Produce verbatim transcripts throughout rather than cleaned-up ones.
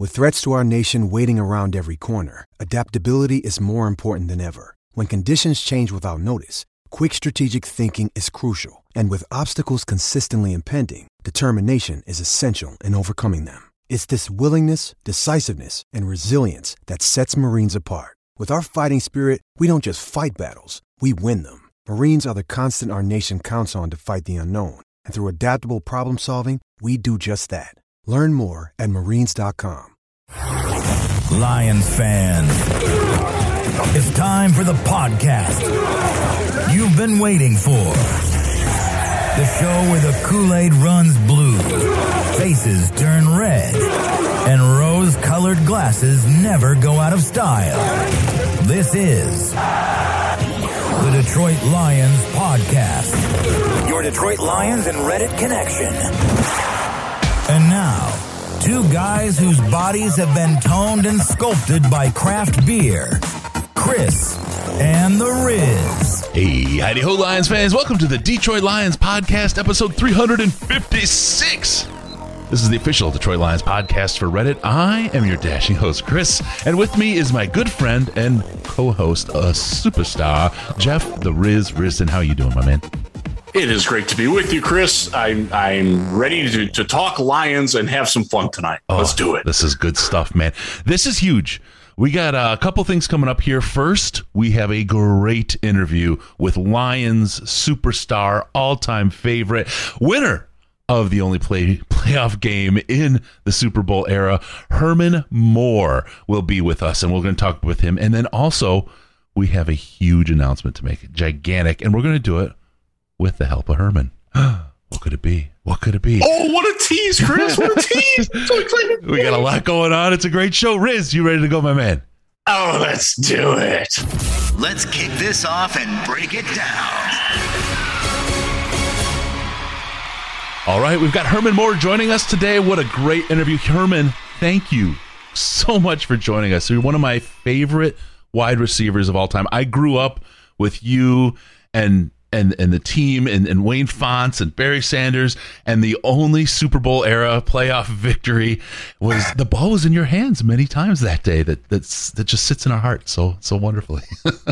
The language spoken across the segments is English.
With threats to our nation waiting around every corner, adaptability is more important than ever. When conditions change without notice, quick strategic thinking is crucial. And with obstacles consistently impending, determination is essential in overcoming them. It's this willingness, decisiveness, and resilience that sets Marines apart. With our fighting spirit, we don't just fight battles, we win them. Marines are the constant our nation counts on to fight the unknown. And through adaptable problem solving, we do just that. Learn more at marines dot com. Lions fans, it's time for the podcast you've been waiting for. The show where the Kool-Aid runs blue, faces turn red, and rose-colored glasses never go out of style. This is the Detroit Lions Podcast, your Detroit Lions and Reddit connection. And now, two guys whose bodies have been toned and sculpted by craft beer, Chris and the Riz. Hey, howdy ho, Lions fans. Welcome to the Detroit Lions Podcast, episode three fifty-six. This is the official Detroit Lions podcast for Reddit. I am your dashing host, Chris, and with me is my good friend and co-host, a superstar, Jeff the Riz Rizson. How you doing, my man? It is great to be with you, Chris. I'm I'm ready to, to talk Lions and have some fun tonight. Oh, let's do it. This is good stuff, man. This is huge. We got a couple things coming up here. First, we have a great interview with Lions superstar, all-time favorite, winner of the only play playoff game in the Super Bowl era, Herman Moore, will be with us, and we're going to talk with him. And then also, we have a huge announcement to make, gigantic, and we're going to do it with the help of Herman. What could it be? What could it be? Oh, what a tease, Chris. What a tease. I'm so excited. We got a lot going on. It's a great show. Riz, you ready to go, my man? Oh, let's do it. Let's kick this off and break it down. All right, we've got Herman Moore joining us today. What a great interview. Herman, thank you so much for joining us. You're one of my favorite wide receivers of all time. I grew up with you and and and the team and, and Wayne Fonts and Barry Sanders, and the only Super Bowl era playoff victory was the ball was in your hands many times that day. That that's that just sits in our heart so so wonderfully.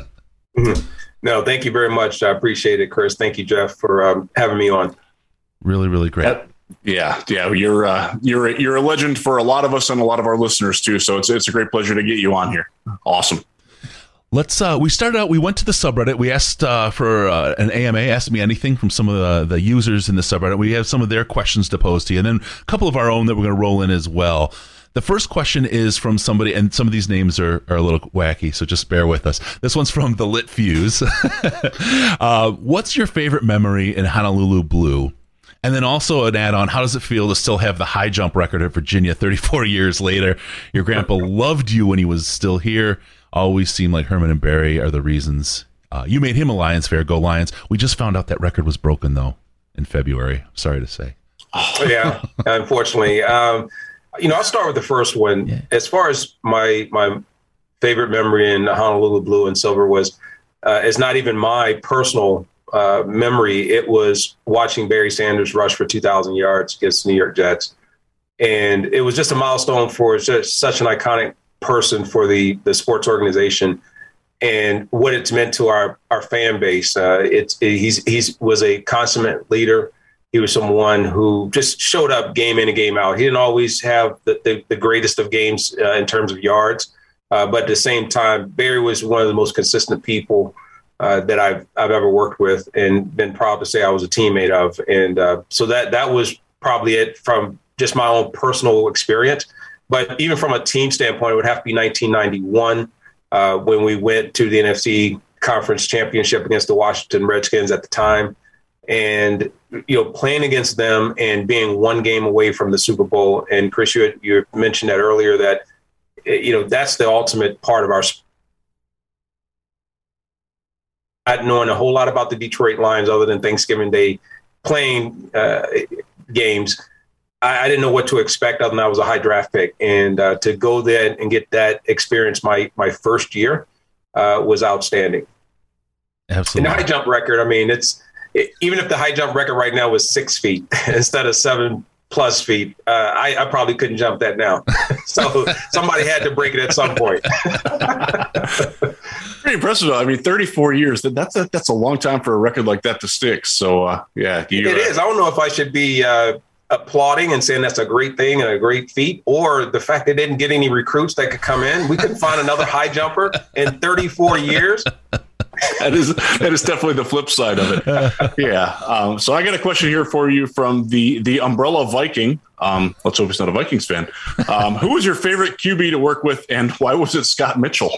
No, thank you very much. I appreciate it, Chris. Thank you, Jeff, for um, having me on. Really, really great. Uh, yeah, yeah, you're uh, you're you're a legend for a lot of us and a lot of our listeners too. So it's it's a great pleasure to get you on here. Awesome. Let's. Uh, we started out. We went to the subreddit. We asked uh, for uh, an A M A. Asked me anything from some of the, the users in the subreddit. We have some of their questions to pose to you, and then a couple of our own that we're going to roll in as well. The first question is from somebody, and some of these names are, are a little wacky, so just bear with us. This one's from the Lit Fuse. uh, what's your favorite memory in Honolulu Blue? And then also an add-on, how does it feel to still have the high jump record at Virginia thirty-four years later? Your grandpa loved you when he was still here. Always seemed like Herman and Barry are the reasons. Uh, you made him a Lions fan. Go Lions. We just found out that record was broken, though, in February. Sorry to say. Oh, yeah, unfortunately. Um, you know, I'll start with the first one. Yeah. As far as my my favorite memory in Honolulu Blue and Silver was, uh, it's not even my personal uh, memory. It was watching Barry Sanders rush for two thousand yards against the New York Jets. And it was just a milestone for just such an iconic person for the the sports organization and what it's meant to our our fan base. Uh, it's it, he's he's was a consummate leader. He was someone who just showed up game in and game out. He didn't always have the the, the greatest of games uh, in terms of yards, uh, but at the same time, Barry was one of the most consistent people uh, that I've I've ever worked with and been proud to say I was a teammate of. And uh, so that that was probably it from just my own personal experience. But even from a team standpoint, it would have to be nineteen ninety-one uh, when we went to the N F C Conference Championship against the Washington Redskins at the time. And, you know, playing against them and being one game away from the Super Bowl. And, Chris, you, had, you mentioned that earlier that, you know, that's the ultimate part of our sport. Not knowing a whole lot about the Detroit Lions other than Thanksgiving Day playing uh, games. I, I didn't know what to expect other than I was a high draft pick. And uh, to go there and get that experience my my first year uh, was outstanding. Absolutely. And the high jump record, I mean, it's it, even if the high jump record right now was six feet instead of seven plus feet. Uh, I, I probably couldn't jump that now. So somebody had to break it at some point. Pretty impressive, though. I mean, thirty-four years, that's a, that's a long time for a record like that to stick. So, uh, yeah. It uh, is. I don't know if I should be uh, applauding and saying that's a great thing and a great feat, or the fact they didn't get any recruits that could come in. We couldn't find another high jumper in thirty-four years. That is that is definitely the flip side of it. Yeah. Um, so I got a question here for you from the the Umbrella Viking. Um, let's hope he's not a Vikings fan. Um, who was your favorite Q B to work with, and why was it Scott Mitchell?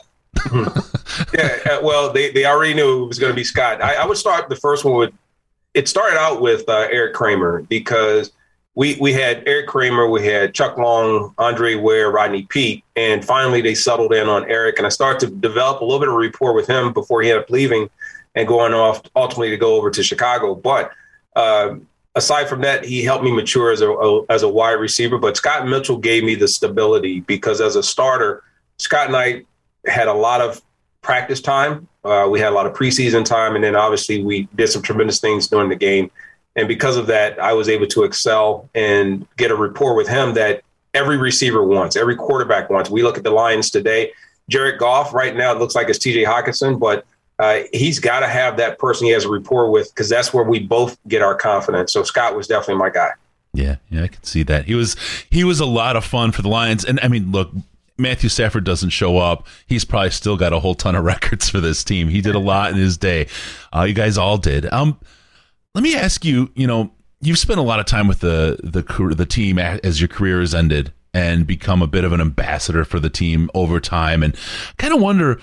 yeah. Uh, well, they, they already knew it was going to be Scott. I, I would start the first one with. It started out with uh, Eric Kramer, because we we had Eric Kramer, we had Chuck Long, Andre Ware, Rodney Peete, and finally they settled in on Eric. And I started to develop a little bit of rapport with him before he ended up leaving and going off ultimately to go over to Chicago. But uh, aside from that, he helped me mature as a, a as a wide receiver. But Scott Mitchell gave me the stability, because as a starter, Scott and I had a lot of practice time. Uh, we had a lot of preseason time, and then obviously we did some tremendous things during the game. And because of that, I was able to excel and get a rapport with him that every receiver wants, every quarterback wants. We look at the Lions today. Jared Goff, right now, it looks like it's T J Hockenson, but uh, he's got to have that person he has a rapport with, because that's where we both get our confidence. So Scott was definitely my guy. Yeah, yeah, I can see that. He was he was a lot of fun for the Lions. And I mean, look, Matthew Stafford doesn't show up. He's probably still got a whole ton of records for this team. He did a lot in his day. Uh, you guys all did. Um, let me ask you, you know, you've spent a lot of time with the the the team as your career has ended, and become a bit of an ambassador for the team over time. And kind of wonder,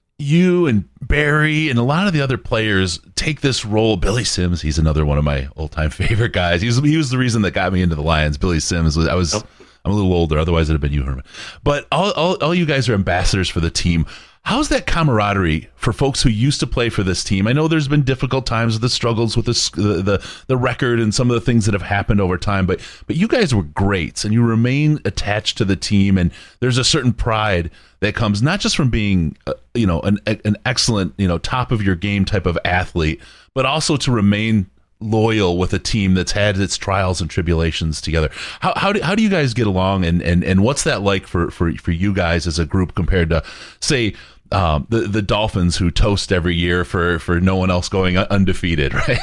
you and Barry and a lot of the other players take this role. Billy Sims, he's another one of my old-time favorite guys. He was, he was the reason that got me into the Lions. Billy Sims was, I was, oh. I'm a little older. Otherwise, it'd have been you, Herman. But all, all, all you guys are ambassadors for the team. How's that camaraderie for folks who used to play for this team? I know there's been difficult times with the struggles with the, the the the record and some of the things that have happened over time, but but you guys were greats, and you remain attached to the team, and there's a certain pride that comes not just from being uh, you know an an excellent, you know top of your game type of athlete, but also to remain loyal with a team that's had its trials and tribulations together. How how do how do you guys get along, and and and what's that like for for for you guys as a group compared to, say, Um, the the Dolphins, who toast every year for, for no one else going undefeated, right?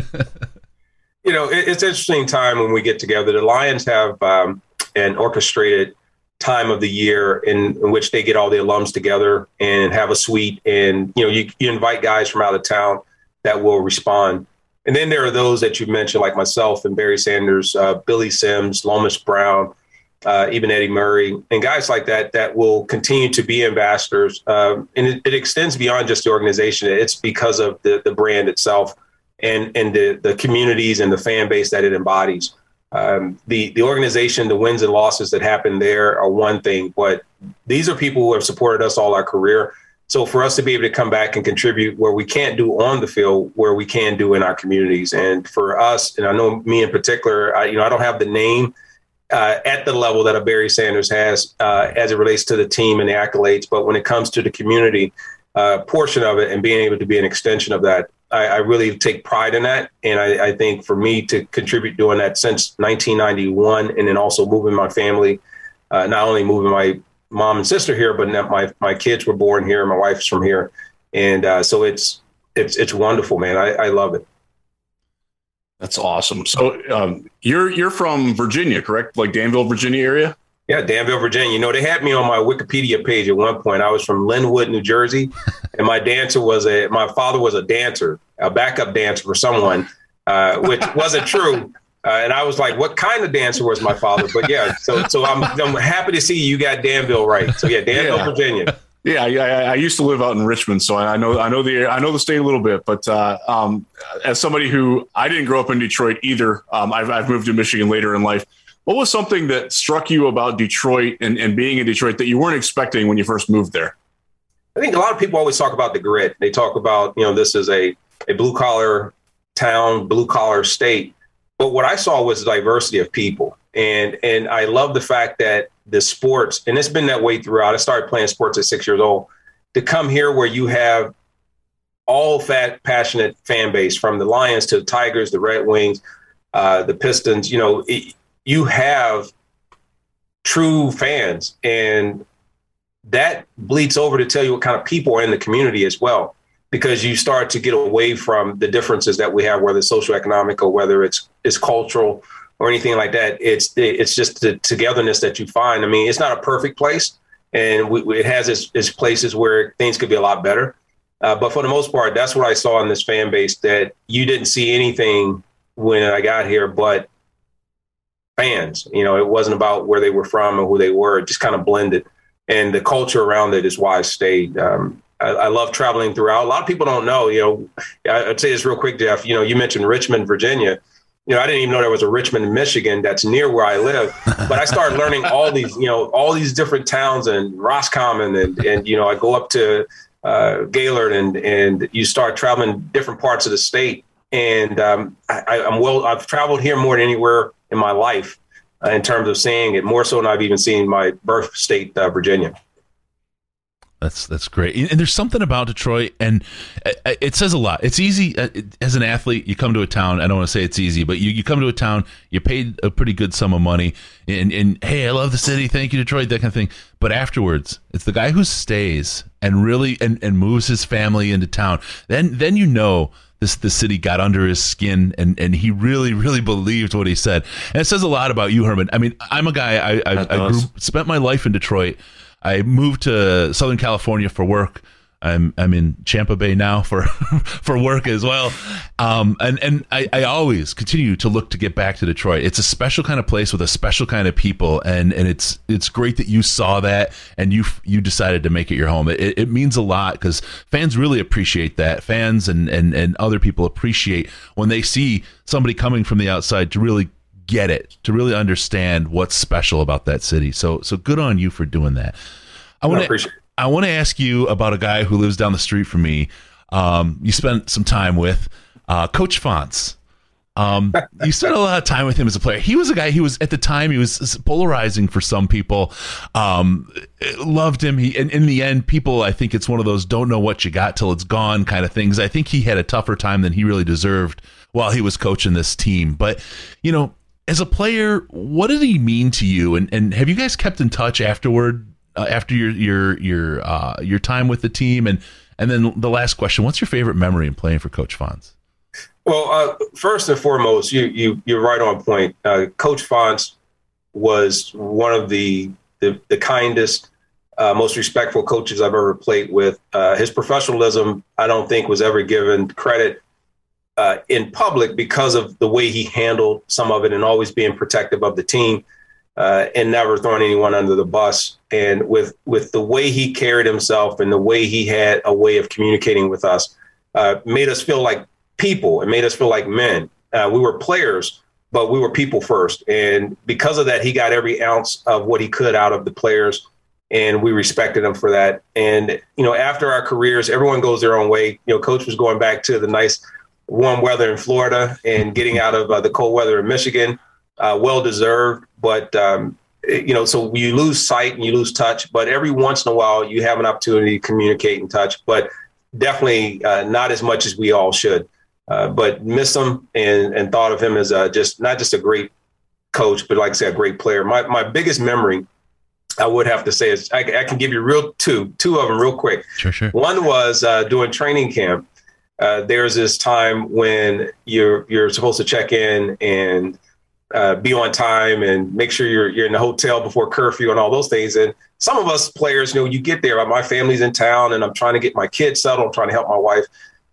You know, it, it's an interesting time when we get together. The Lions have um, an orchestrated time of the year in, in which they get all the alums together and have a suite. And, you know, you, you invite guys from out of town that will respond. And then there are those that you mentioned, like myself and Barry Sanders, uh, Billy Sims, Lomas Brown, Uh, even Eddie Murray, and guys like that that will continue to be ambassadors. Um, and it, it extends beyond just the organization. It's because of the, the brand itself and, and the, the communities and the fan base that it embodies. Um, the, the organization, the wins and losses that happen there are one thing, but these are people who have supported us all our career. So for us to be able to come back and contribute where we can't do on the field, where we can do in our communities. And for us, and I know me in particular, I, you know, I don't have the name Uh, at the level that a Barry Sanders has uh, as it relates to the team and the accolades. But when it comes to the community uh, portion of it and being able to be an extension of that, I, I really take pride in that. And I, I think for me to contribute doing that since nineteen ninety-one, and then also moving my family, uh, not only moving my mom and sister here, but my, my kids were born here. My wife's from here. And uh, so it's, it's, it's wonderful, man. I, I love it. That's awesome. So um, you're you're from Virginia, correct? Like Danville, Virginia area? Yeah, Danville, Virginia. You know, they had me on my Wikipedia page at one point. I was from Linwood, New Jersey, and my dancer was a my father was a dancer, a backup dancer for someone, uh, which wasn't true. Uh, and I was like, what kind of dancer was my father? But yeah, so so I'm I'm happy to see you got Danville right. So yeah, Danville, yeah. Virginia. Yeah, I, I used to live out in Richmond, so I know I know the I know the state a little bit. But uh, um, as somebody who I didn't grow up in Detroit either, um, I've, I've moved to Michigan later in life. What was something that struck you about Detroit and, and being in Detroit that you weren't expecting when you first moved there? I think a lot of people always talk about the grit. They talk about, you know, this is a a blue collar town, blue collar state. But what I saw was the diversity of people, and and I love the fact that the sports, and it's been that way throughout. I started playing sports at six years old. To come here where you have all that passionate fan base, from the Lions to the Tigers, the Red Wings, uh, the Pistons, you know, it, you have true fans, and that bleeds over to tell you what kind of people are in the community as well, because you start to get away from the differences that we have, whether it's socioeconomic or whether it's it's cultural or anything like that. It's it's just the togetherness that you find. I mean, it's not a perfect place, and we, it has its, its places where things could be a lot better. Uh, but for the most part, that's what I saw in this fan base, that you didn't see anything when I got here but fans. You know, it wasn't about where they were from or who they were. It just kind of blended. And the culture around it is why I stayed. Um, I, I love traveling throughout. A lot of people don't know, you know, I'd say this real quick, Jeff. You know, you mentioned Richmond, Virginia. You know, I didn't even know there was a Richmond, Michigan that's near where I live. But I started learning all these, you know, all these different towns and Roscommon. And, and you know, I go up to uh, Gaylord and, and you start traveling different parts of the state. And um, I, I'm well, I've traveled here more than anywhere in my life uh, in terms of seeing it, more so than I've even seen my birth state, uh, Virginia. That's that's great. And there's something about Detroit, and it says a lot. It's easy as an athlete. You come to a town. I don't want to say it's easy, but you, you come to a town. You paid a pretty good sum of money, and, and hey, I love the city. Thank you, Detroit. That kind of thing. But afterwards, it's the guy who stays and really and, and moves his family into town. Then then you know this the city got under his skin, and, and he really really believed what he said. And it says a lot about you, Herman. I mean, I'm a guy. I I, I grew, spent my life in Detroit. I moved to Southern California for work. I'm I'm in Champa Bay now for for work as well. Um, and and I, I always continue to look to get back to Detroit. It's a special kind of place with a special kind of people, and, and it's it's great that you saw that and you you decided to make it your home. It, it means a lot because fans really appreciate that. Fans and, and, and other people appreciate when they see somebody coming from the outside to really get it, to really understand what's special about that city. So so good on you for doing that. I want to I want to ask you about a guy who lives down the street from me. Um, you spent some time with uh, Coach Fonts. Um, you spent a lot of time with him as a player. He was a guy. He was at the time. He was polarizing for some people. Um, loved him. He, and in the end, people. I think it's one of those don't know what you got till it's gone kind of things. I think he had a tougher time than he really deserved while he was coaching this team. But you know, as a player, what did he mean to you? And and have you guys kept in touch afterward, uh, after your your your uh, your time with the team? And and then the last question: what's your favorite memory in playing for Coach Fonts? Well, uh, first and foremost, you you you're right on point. Uh, Coach Fonts was one of the the, the kindest, uh, most respectful coaches I've ever played with. Uh, his professionalism, I don't think, was ever given credit Uh, in public because of the way he handled some of it and always being protective of the team uh, and never throwing anyone under the bus. And with with the way he carried himself and the way he had a way of communicating with us, uh, made us feel like people. It made us feel like men. Uh, we were players, but we were people first. And because of that, he got every ounce of what he could out of the players. And we respected him for that. And, you know, after our careers, everyone goes their own way. You know, Coach was going back to the nice warm weather in Florida and getting out of uh, the cold weather in Michigan, uh, well-deserved. But, um, you know, so you lose sight and you lose touch. But every once in a while, you have an opportunity to communicate and touch. But definitely uh, not as much as we all should. Uh, but miss him and, and thought of him as uh, just not just a great coach, but like I said, a great player. My my biggest memory, I would have to say, is I, I can give you real two, two of them real quick. Sure, sure. One was uh, doing training camp. Uh, there's this time when you're you're supposed to check in and uh, be on time and make sure you're you're in the hotel before curfew and all those things. And some of us players, you know, you get there. My family's in town and I'm trying to get my kids settled. I'm trying to help my wife.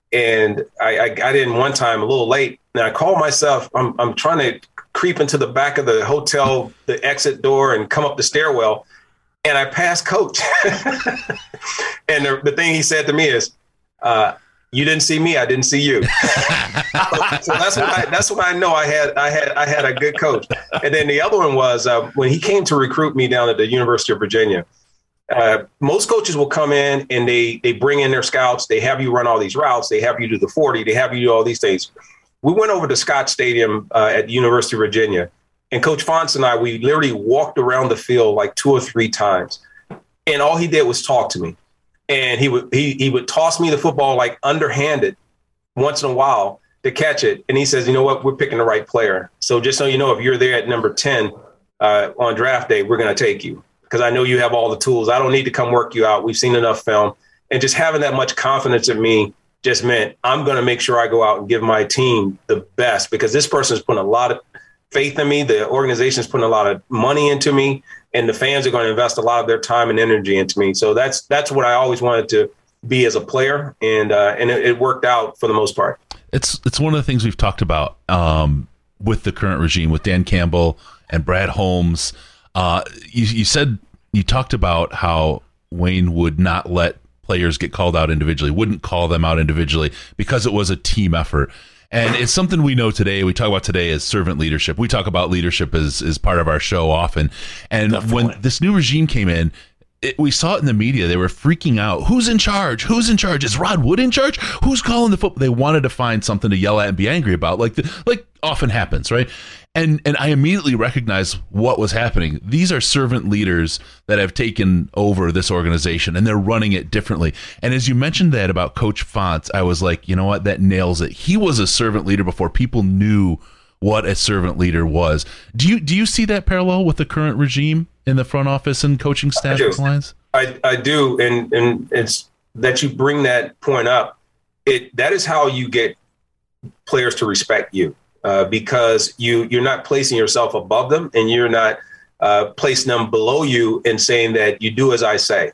And I, I got in one time a little late, and I called myself. I'm I'm trying to creep into the back of the hotel, the exit door, and come up the stairwell. And I passed Coach. And the, the thing he said to me is, uh, "You didn't see me. I didn't see you." So that's when I, that's when I know I had I had I had a good coach. And then the other one was uh, when he came to recruit me down at the University of Virginia. Uh, most coaches will come in and they they bring in their scouts. They have you run all these routes. They have you do the forty. They have you do all these things. We went over to Scott Stadium uh, at the University of Virginia, and Coach Fonts and I, we literally walked around the field like two or three times, and all he did was talk to me. And he would he he would toss me the football like underhanded once in a while, to catch it. And he says, you know what, we're picking the right player. So just so you know, if you're there at number ten uh, on draft day, we're going to take you because I know you have all the tools. I don't need to come work you out. We've seen enough film. And just having that much confidence in me just meant I'm going to make sure I go out and give my team the best because this person is putting a lot of faith in me. The organization is putting a lot of money into me, and the fans are going to invest a lot of their time and energy into me. So that's that's what I always wanted to be as a player, and uh, and it, it worked out for the most part. It's it's one of the things we've talked about um, with the current regime, with Dan Campbell and Brad Holmes. Uh, you, you said you talked about how Wayne would not let players get called out individually, wouldn't call them out individually because it was a team effort. And it's something we know today. We talk about today as servant leadership. We talk about leadership as, as part of our show often. And Definitely. When this new regime came in, it, we saw it in the media. They were freaking out. Who's in charge? Who's in charge? Is Rod Wood in charge? Who's calling the football? They wanted to find something to yell at and be angry about, like the, like often happens, right? And and I immediately recognized what was happening. These are servant leaders that have taken over this organization, and they're running it differently. And as you mentioned that about Coach Fonts, I was like, you know what? That nails it. He was a servant leader before people knew what a servant leader was. Do you do you see that parallel with the current regime in the front office and coaching staff of Lions? I, I do, and and it's that you bring that point up. It that is how you get players to respect you. Uh, because you, you're not placing yourself above them and you're not uh, placing them below you and saying that you do as I say.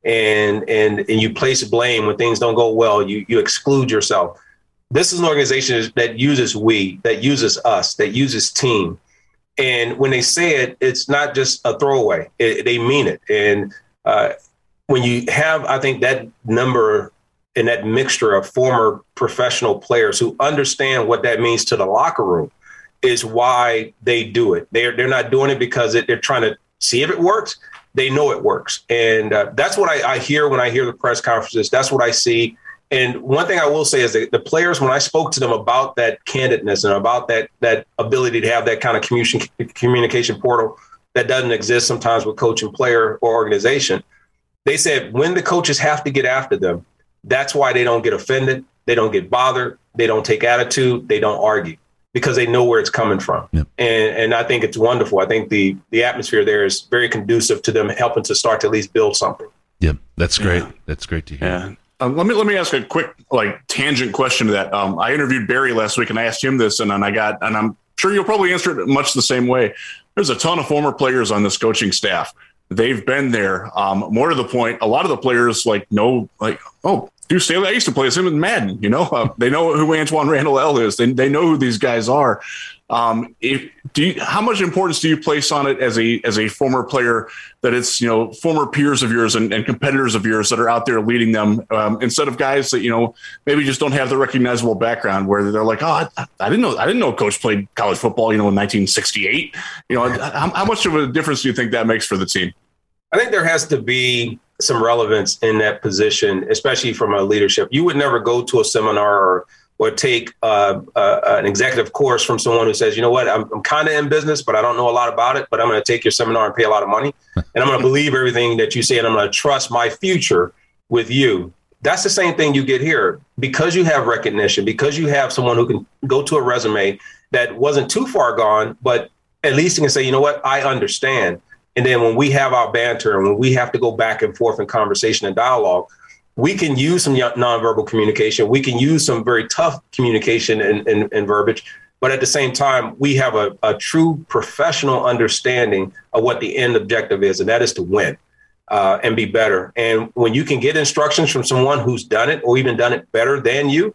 And and and you place blame when things don't go well. You you exclude yourself. This is an organization that uses we, that uses us, that uses team. And when they say it, it's not just a throwaway. It, they mean it. And uh, when you have, I think, that number and that mixture of former professional players who understand what that means to the locker room is why they do it. They're, they're not doing it because it, they're trying to see if it works. They know it works. And uh, that's what I, I hear when I hear the press conferences. That's what I see. And one thing I will say is that the players, when I spoke to them about that candidness and about that that ability to have that kind of communication, communication portal that doesn't exist sometimes with coach and player or organization, they said when the coaches have to get after them, that's why they don't get offended. They don't get bothered. They don't take attitude. They don't argue because they know where it's coming from. Yep. And and I think it's wonderful. I think the the atmosphere there is very conducive to them helping to start to at least build something. Yeah, that's great. Yeah. That's great to hear. Yeah. Um, let me let me ask a quick like tangent question to that. Um, I interviewed Barry last week and I asked him this, and then I got, and I'm sure you'll probably answer it much the same way. There's a ton of former players on this coaching staff. They've been there. Um, more to the point, a lot of the players like know, like, oh, Deuce Staley, I used to play with him in Madden. You know, uh, they know who Antoine Randall L is. They they know who these guys are. Um, if, do you, how much importance do you place on it as a as a former player that it's, you know, former peers of yours and, and competitors of yours that are out there leading them um, instead of guys that, you know, maybe just don't have the recognizable background where they're like, oh, I, I didn't know I didn't know Coach played college football, you know, in nineteen sixty-eight. You know, how, how much of a difference do you think that makes for the team? I think there has to be some relevance in that position, especially from a leadership. You would never go to a seminar or, or take uh, uh, an executive course from someone who says, you know what, I'm, I'm kind of in business, but I don't know a lot about it, but I'm going to take your seminar and pay a lot of money. And I'm going to believe everything that you say, and I'm going to trust my future with you. That's the same thing you get here. Because you have recognition, because you have someone who can go to a resume that wasn't too far gone, but at least you can say, you know what, I understand. And then when we have our banter and when we have to go back and forth in conversation and dialogue, we can use some nonverbal communication. We can use some very tough communication and, and, and verbiage. But at the same time, we have a, a true professional understanding of what the end objective is, and that is to win uh, and be better. And when you can get instructions from someone who's done it or even done it better than you,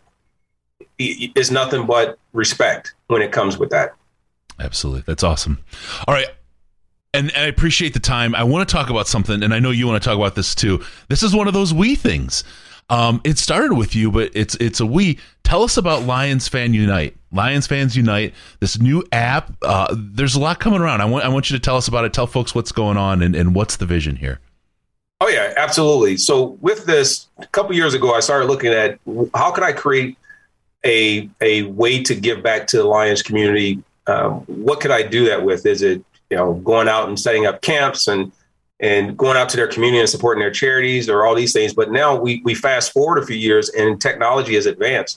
it's nothing but respect when it comes with that. Absolutely. That's awesome. All right. And, and I appreciate the time. I want to talk about something, and I know you want to talk about this too. This is one of those we things. Um, it started with you, but it's it's a we. Tell us about Lions Fan Unite. Lions Fans Unite, this new app. Uh, there's a lot coming around. I want I want you to tell us about it. Tell folks what's going on and, and what's the vision here. Oh, yeah, absolutely. So with this, a couple years ago, I started looking at how could I create a, a way to give back to the Lions community. Um, what could I do that with? Is it you know, going out and setting up camps and and going out to their community and supporting their charities or all these things. But now we we fast forward a few years and technology has advanced.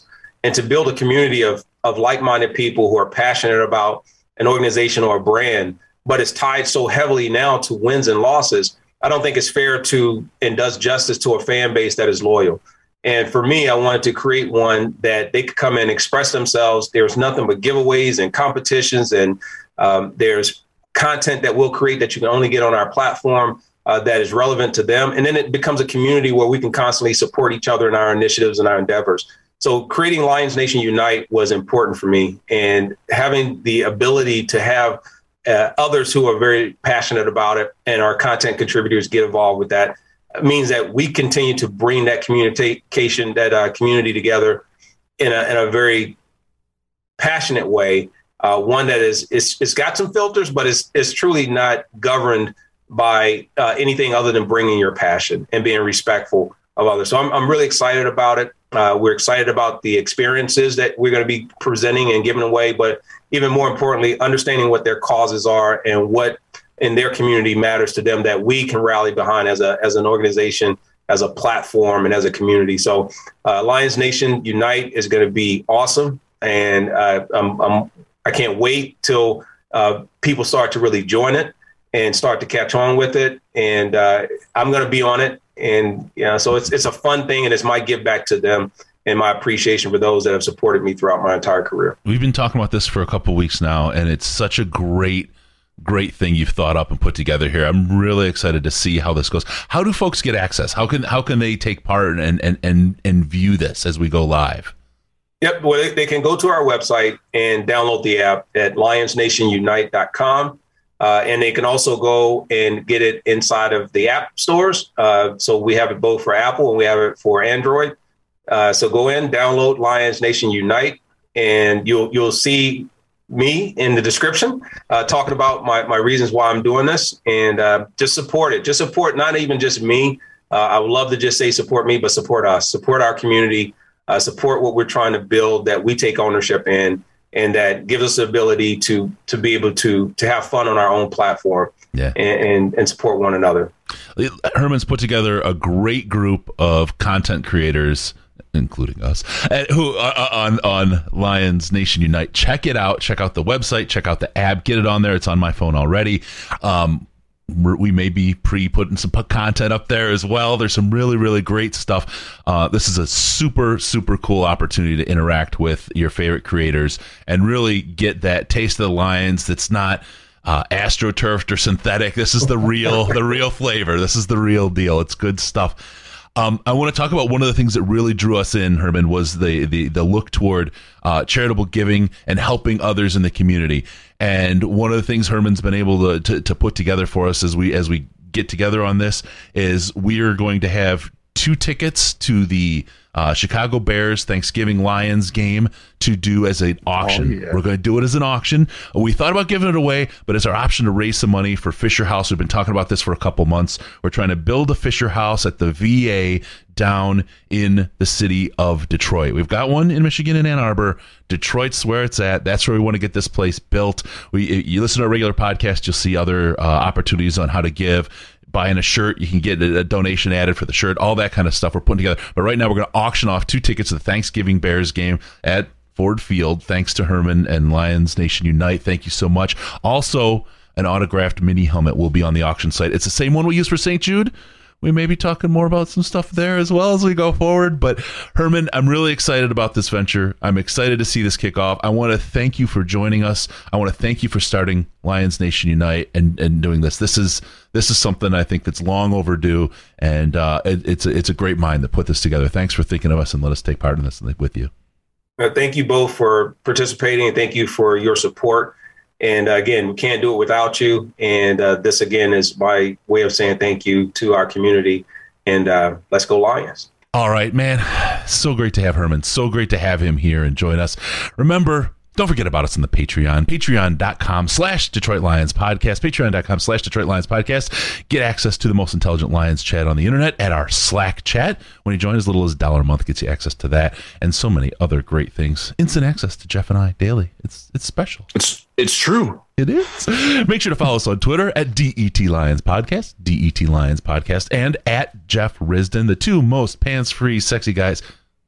and to build a community of, of like-minded people who are passionate about an organization or a brand, but it's tied so heavily now to wins and losses. I don't think it's fair to and does justice to a fan base that is loyal. And for me, I wanted to create one that they could come in and express themselves. There's nothing but giveaways and competitions, and um, there's content that we'll create that you can only get on our platform uh, that is relevant to them. And then it becomes a community where we can constantly support each other in our initiatives and our endeavors. So creating Lions Nation Unite was important for me, and having the ability to have uh, others who are very passionate about it and our content contributors get involved with that means that we continue to bring that communication, that uh, community together in a, in a very passionate way. Uh, one that is, is, it's got some filters, but it's, it's truly not governed by uh, anything other than bringing your passion and being respectful of others. So I'm, I'm really excited about it. Uh, we're excited about the experiences that we're going to be presenting and giving away, but even more importantly, understanding what their causes are and what in their community matters to them that we can rally behind as a as an organization, as a platform, and as a community. So uh, Lions Nation Unite is going to be awesome. And uh, I'm, I'm, I can't wait till uh, people start to really join it and start to catch on with it. And uh, I'm going to be on it. And yeah, so it's it's a fun thing, and it's my give back to them and my appreciation for those that have supported me throughout my entire career. We've been talking about this for a couple of weeks now, and it's such a great great thing you've thought up and put together here. I'm really excited to see how this goes. How do folks get access? How can how can they take part and and and, and view this as we go live? Yep, well, they, they can go to our website and download the app at lions nation unite dot com. Uh, and they can also go and get it inside of the app stores. Uh, so we have it both for Apple and we have it for Android. Uh, so go in, download Lions Nation Unite, and you'll you'll see me in the description uh, talking about my, my reasons why I'm doing this, and uh, just support it. Just support not even just me. Uh, I would love to just say support me, but support us, support our community, uh, support what we're trying to build that we take ownership in, and that gives us the ability to to be able to to have fun on our own platform, yeah. and, and, and support one another. Herman's put together a great group of content creators, including us, who uh, on on Lions Nation Unite. Check it out. Check out the website. Check out the app. Get it on there. It's on my phone already. Um, we're, we may be pre-putting some content up there as well. There's some really, really great stuff. Uh, this is a super, super cool opportunity to interact with your favorite creators and really get that taste of the Lions that's not uh, astroturfed or synthetic. This is the real, the real flavor. This is the real deal. It's good stuff. Um, I want to talk about one of the things that really drew us in, Herman, was the the, the look toward uh, charitable giving and helping others in the community. And one of the things Herman's been able to, to to put together for us as we as we get together on this is we are going to have two tickets to the uh, Chicago Bears Thanksgiving Lions game to do as an auction. Oh, yeah. We're going to do it as an auction. We thought about giving it away, but it's our option to raise some money for Fisher House. We've been talking about this for a couple months. We're trying to build a Fisher House at the V A down in the city of Detroit. We've got one in Michigan in Ann Arbor. Detroit's where it's at. That's where we want to get this place built. We, you listen to our regular podcast, you'll see other uh, opportunities on how to give. Buying a shirt, you can get a donation added for the shirt, all that kind of stuff we're putting together. But right now we're going to auction off two tickets to the Thanksgiving Bears game at Ford Field. Thanks to Herman and Lions Nation Unite. Thank you so much. Also, an autographed mini helmet will be on the auction site. It's the same one we use for Saint Jude. We may be talking more about some stuff there as well as we go forward. But Herman, I'm really excited about this venture. I'm excited to see this kick off. I want to thank you for joining us. I want to thank you for starting Lions Nation Unite and, and doing this. This is this is something I think that's long overdue, and uh, it, it's a, it's a great mind that put this together. Thanks for thinking of us and let us take part in this with you. Uh, thank you both for participating, and thank you for your support. And uh, again, we can't do it without you. And uh, this, again, is my way of saying thank you to our community. And uh, let's go Lions. All right, man. So great to have Herman. So great to have him here and join us. Remember, don't forget about us on the Patreon, patreon.com slash Detroit Lions podcast, patreon.com slash Detroit Lions podcast. Get access to the most intelligent Lions chat on the internet at our Slack chat. When you join, as little as a dollar a month gets you access to that and so many other great things. Instant access to Jeff and I daily. It's it's special. It's it's true. It is. Make sure to follow us on Twitter at D E T Lions Podcast, D E T Lions Podcast, and at Jeff Risdon, the two most pants-free, sexy guys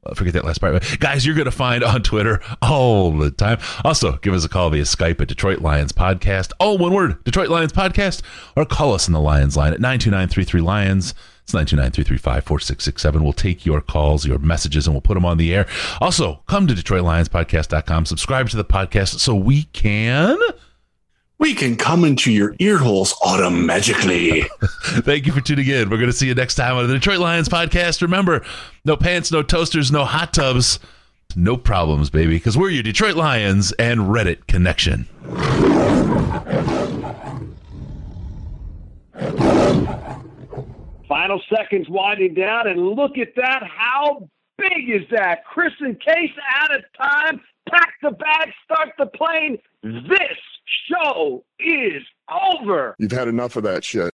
forget that last part. Guys, you're going to find on Twitter all the time. Also, give us a call via Skype at Detroit Lions Podcast. All one word, Detroit Lions Podcast. Or call us in the Lions line at nine two nine, three three, Lions. It's nine two nine, three three five, four six six seven. We'll take your calls, your messages, and we'll put them on the air. Also, come to Detroit Lions Podcast dot com. Subscribe to the podcast so we can... We can come into your ear holes automatically. Thank you for tuning in. We're going to see you next time on the Detroit Lions Podcast. Remember, no pants, no toasters, no hot tubs, no problems, baby, because we're your Detroit Lions and Reddit connection. Final seconds winding down, and look at that. How big is that? Chris and Case out of time. Pack the bag, start the plane. This show is over. You've had enough of that shit.